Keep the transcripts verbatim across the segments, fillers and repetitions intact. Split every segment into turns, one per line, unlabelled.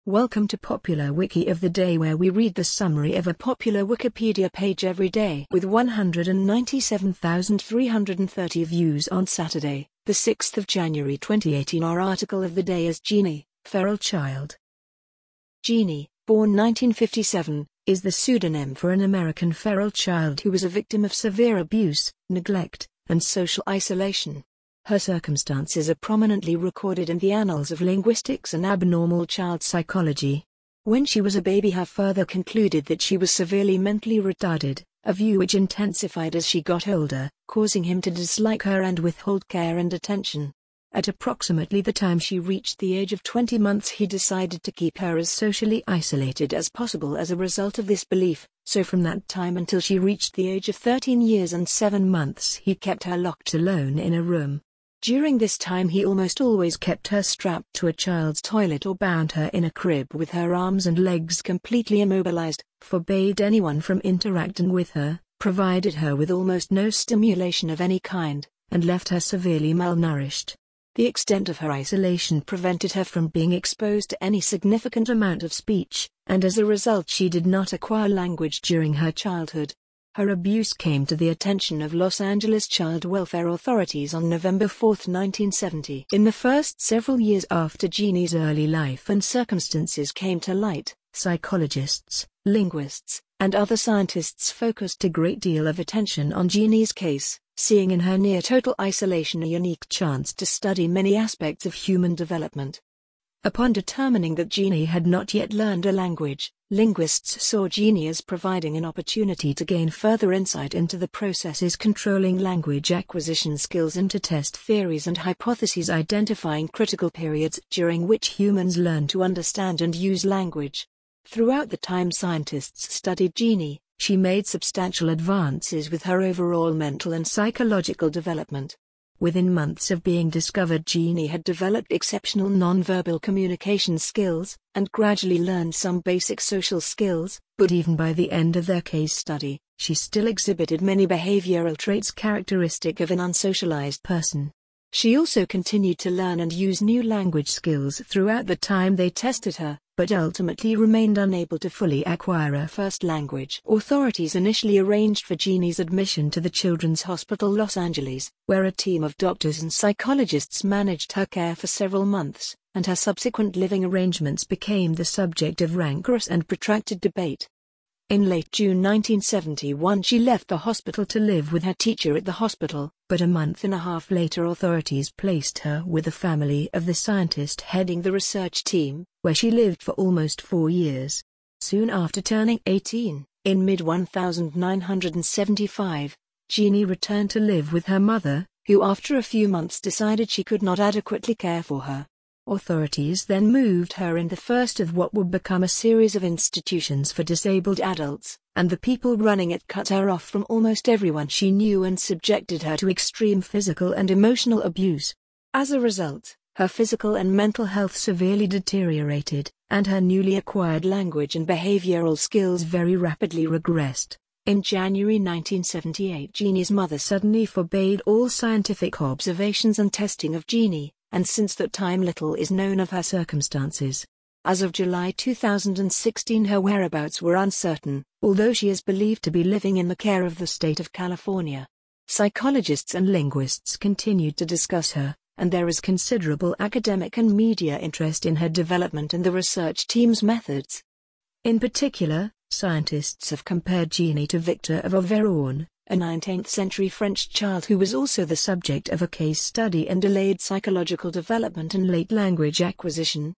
Welcome to Popular Wiki of the Day, where we read the summary of a popular Wikipedia page every day. With one hundred ninety-seven thousand three hundred thirty views on Saturday, the sixth of January twenty eighteen, our article of the day is Jeannie, Feral Child. Jeannie, born nineteen fifty-seven, is the pseudonym for an American feral child who was a victim of severe abuse, neglect, and social isolation. Her circumstances are prominently recorded in the annals of linguistics and abnormal child psychology. When she was a baby, her father concluded that she was severely mentally retarded, a view which intensified as she got older, causing him to dislike her and withhold care and attention. At approximately the time she reached the age of twenty months, he decided to keep her as socially isolated as possible as a result of this belief, so from that time until she reached the age of thirteen years and seven months he kept her locked alone in a room. During this time he almost always kept her strapped to a child's toilet or bound her in a crib with her arms and legs completely immobilized, forbade anyone from interacting with her, provided her with almost no stimulation of any kind, and left her severely malnourished. The extent of her isolation prevented her from being exposed to any significant amount of speech, and as a result she did not acquire language during her childhood. Her abuse came to the attention of Los Angeles child welfare authorities on November fourth, nineteen seventy. In the first several years after Jeannie's early life and circumstances came to light, psychologists, linguists, and other scientists focused a great deal of attention on Jeannie's case, seeing in her near-total isolation a unique chance to study many aspects of human development. Upon determining that Jeannie had not yet learned a language, linguists saw Jeannie as providing an opportunity to gain further insight into the processes controlling language acquisition skills and to test theories and hypotheses identifying critical periods during which humans learn to understand and use language. Throughout the time scientists studied Jeannie, she made substantial advances with her overall mental and psychological development. Within months of being discovered, Jeannie had developed exceptional nonverbal communication skills, and gradually learned some basic social skills, but even by the end of their case study, she still exhibited many behavioral traits characteristic of an unsocialized person. She also continued to learn and use new language skills throughout the time they tested her, but ultimately remained unable to fully acquire her first language. Authorities initially arranged for Jeannie's admission to the Children's Hospital Los Angeles, where a team of doctors and psychologists managed her care for several months, and her subsequent living arrangements became the subject of rancorous and protracted debate. In late June nineteen seventy-one she left the hospital to live with her teacher at the hospital, but a month and a half later authorities placed her with the family of the scientist heading the research team, where she lived for almost four years. Soon after turning eighteen, in mid nineteen seventy-five, Jeannie returned to live with her mother, who after a few months decided she could not adequately care for her. Authorities then moved her in the first of what would become a series of institutions for disabled adults, and the people running it cut her off from almost everyone she knew and subjected her to extreme physical and emotional abuse. As a result, her physical and mental health severely deteriorated, and her newly acquired language and behavioral skills very rapidly regressed. In January nineteen seventy-eight, Jeannie's mother suddenly forbade all scientific observations and testing of Jeannie, and since that time little is known of her circumstances. As of July two thousand sixteen her whereabouts were uncertain, although she is believed to be living in the care of the state of California. Psychologists and linguists continued to discuss her, and there is considerable academic and media interest in her development and the research team's methods. In particular, scientists have compared Jeannie to Victor of Auvergne, a nineteenth century French child who was also the subject of a case study in delayed psychological development and late language acquisition.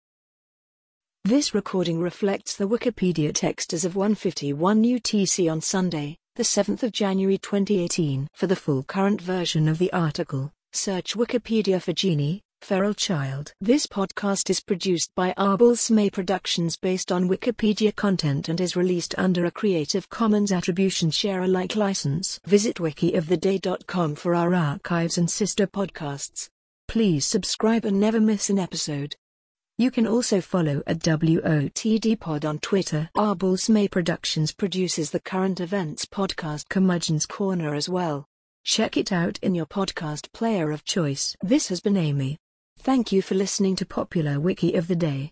This recording reflects the Wikipedia text as of one fifty-one U T C on Sunday, the seventh of January twenty eighteen. For the full current version of the article, search Wikipedia for Jeannie, Feral Child. This podcast is produced by Arbol-Smay Productions based on Wikipedia content and is released under a Creative Commons Attribution Share Alike license. Visit wiki of the day dot com for our archives and sister podcasts. Please subscribe and never miss an episode. You can also follow at W O T D Pod on Twitter. Arbol-Smay Productions produces the current events podcast Curmudgeon's Corner as well. Check it out in your podcast player of choice. This has been Amy. Thank you for listening to Popular Wiki of the Day.